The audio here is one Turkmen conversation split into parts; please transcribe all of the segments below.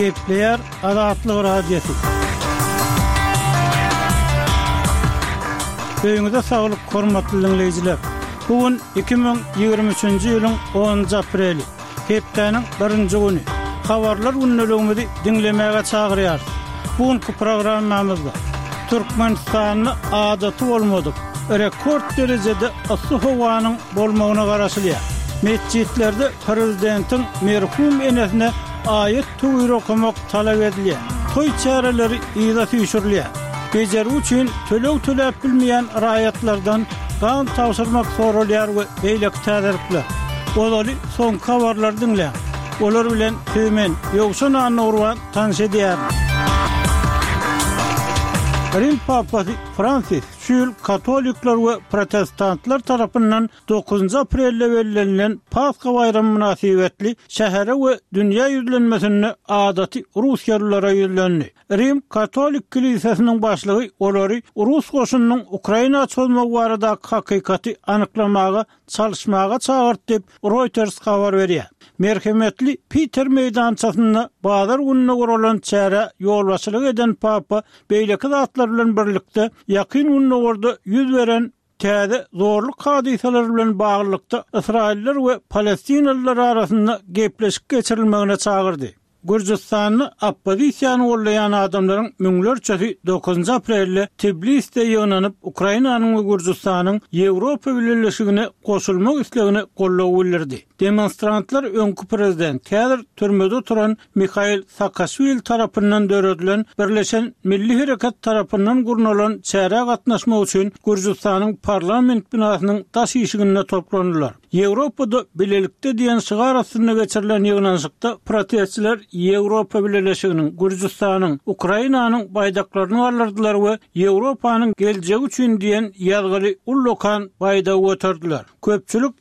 Gepleyer Azatlyk Radiosu. Öňüňizde saglyk, hormatly dinleýijiler. Bugün 2023-nji ýylyň 10 apreli. Hepdeniň 1-nji güni. Habarlar günnäligimizi dinlemäge çagyrýar. Bugünkü programmamyzda Türkmenistanyny adaty bolmadyk. Rekord derejede ıssy howanyň bolmagyna garaşylýar. Mescitlerde prezidentin merhum enesine ayet töwür okumak talap edilýär. Toy çareleri ýyla tüýşürilýär. Bejer üçin tölew bilmeýän raýatlardan gan tawsyrmak sorulýar we beýleki täzirikler. Olary soň habarlar dinle. Olar bilen tömen ýogşan anurwan tanşedýär. Rim Papası Francis şu Katolikler ve Protestantlar tarafından 9 aprelde belirlenen Paska bayramı münasebetli şehre ve dünya yüzlenmesine adati Rusyalılara yüzlendi. Rim Katolik Kilisesi'nin başlığı olary Rus koşununun Ukrayna çözmek barada hakikati anyklamaga çalışmaga çağırdı dep Reuters habar berýär. Merhametli Peter meydançasında bazar gününe kurulan çare yolbaşçılık eden Papa beýleki zatlar bilen birlikde yakın gününe orada yüz veren täze zorluk hadiseleri bilen bağlılıkta İsrailler ve Palestinalılar arasında gepleşik geçirilmegine çağırdı. Gürcistan'ı oppozisiýany gollayan adamlaryň müňlerçesi 9 aprelde Tbilis'te ýygnanyp Ukrainanyň we Gürcistanyň Ýewropa Birleşigine goşulmak islegini gollaw bildirdi. Demonstrantlar öňkü prezident häzir türmede oturan Mikhail Saakashvili tarapyndan döredilen Birleşen Milli Herekat tarapyndan gurnulan çäre gatnaşmak üçin Gürcistanyň parlament binasynyň taş işigine toplandylar. Ýewropada bilelikde diýen şygar astyna geçirilen ýygnanşykda protestçiler Ýewropa Birleşiginiň Gürcistanyň Ukrainanyň baýdaklaryny alyrdylar we Ýewropanyň geljegi üçin diýen ýazgyly ullokan baýda götürdiler. Köpçülük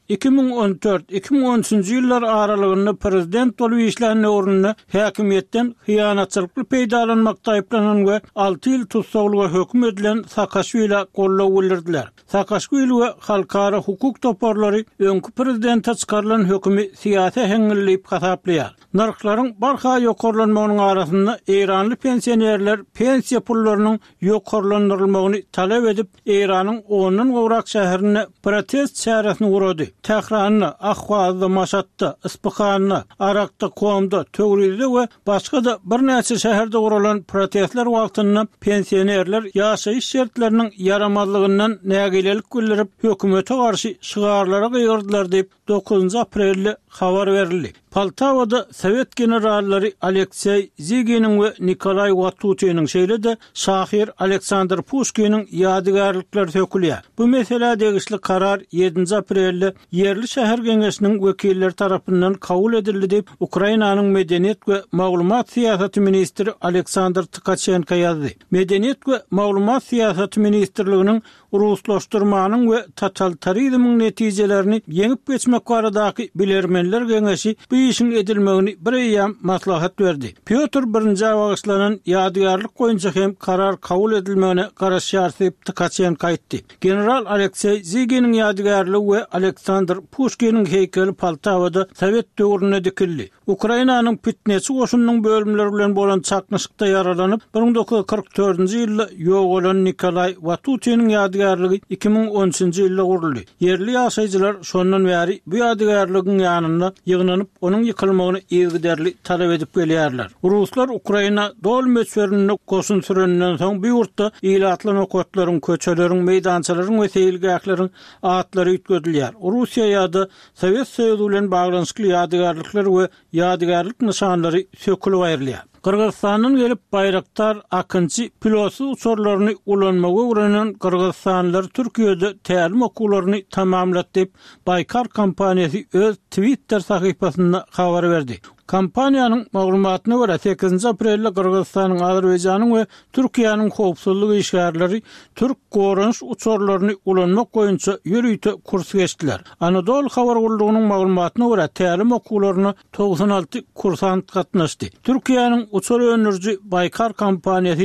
2014-2013-nji ýyllar aralygynda prezident bolup işläni ornuny häkimetden hyýanatçylykly peýdalanmakda aýplanan we 6 ýyl tutsaglyga hökm edilen Saakashvili gollaw bildirdiler. Saakashvili we halkara hukuk toparlary öňkü prezidente çykarylan hökümi siýasy heňilleyip hasaplaýar. Narklaryň barha ýokarlanmagynyň arasynda Eýranly pensionerler pensiýa pullarynyň ýokarlandyrylmagyny talap edip Eýranyň 10 gowrak şäherine protest çäresini gurady. Tehranyny, Ahwazda, Maşatda, Ispahanna, Arakda, Komda, Töwride we başga da bir näçe şäherde gurulan protestler wagtynda pensionerler ýaşaýyş şertleriniň yaramazlygyndan nägilelik bildirip hökümete garşy şygarlara gyrdylar diýip 9 aprelde habar berildi. Poltavada Sovet generallary Aleksey Zyginin we Nikolay Vatutinin şeýlede şahir Aleksandr Pushkinin ýadygarlyklar tökülýär. Bu mesele degişli karar 7 aprelde yerli şäher geňeşiniň wekilleri tarapyndan kabul edildi diýip Ukrainanyň medeniýet we maglumat siýasaty ministri Aleksandr Tkachenko ýazdy. Medeniýet we maglumat siýasaty ministrliginiň Ruslaşdyrmanyň we totalitarizmiň netijelerini ýeňip geçmek baradaky bilermenler geňeşi bu işin edilmegini bir ýam maslahat berdi. Pyotr 1-nji awagyşlanan ýadygarlyk boýunça hem karar kabul edilmegine garaşýar diýip Tkachenko aýtdy. General Aleksey Zyginin ýadygarlygy we Aleksandr Pushkinin heykeli Poltavada Sovet döwrüne dikildi. Ukrainanyň pitnesi goşunyň bölümleri bilen bolan çaknyşykda yaralanyp 1944-nji ýylda ýok bolan Nikolay Vatutinin ýadygarlygy 2013-nji ýylda guruldy. Yerli ýaşaýjylar şondan bäri bu ýadygarlygyň ýanyna ýygnanyp onuň ýykylmagyny ýygderli talap edip gelýärler. Ruslar Ukraina dol meçlerini goşun sürenden soň bu ýurtda ýylatlan okatlaryň, köçeleriň, meýdançalaryň we seýilgäklaryň atlary ýetgedilýär. Russiýa ýa-da Sowet Soýuzy bilen baglanyşykly ýadygarlyklar we ýadygarlyk nyşanlary sökülip aýrylýar. Kırgızstan'ın gelip Bayraktar Akıncı pilotsuz uçurlarını ulanmağa uğranan Kırgızstanlılar Türkiye'de tälim okularını tamamladı deyip Baykar kampaniyası öz Twitter sayfasında haber verdi. Kampaniyanın maglumatına göre 8 aprelde Kırgızstan'ın, Azerbaycan'ın ve Türkiye'nin howpsuzlyk işgärleri Türk gorunç uçurlarını ulanmak boýunça ýürüýte kurs geçdiler. Anadolu habar gullugynyň maglumatyna göre tälim okuwlaryna 96 kursant gatnaşdy. Türkiye'nin uçur öňürji Baykar kampaniýasy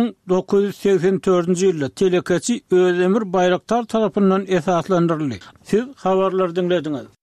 1984-nji ýylda telekeçi Özdemir Bayraktar tarapyndan esaslandyryldy. Siz habarlar dinlediňiz.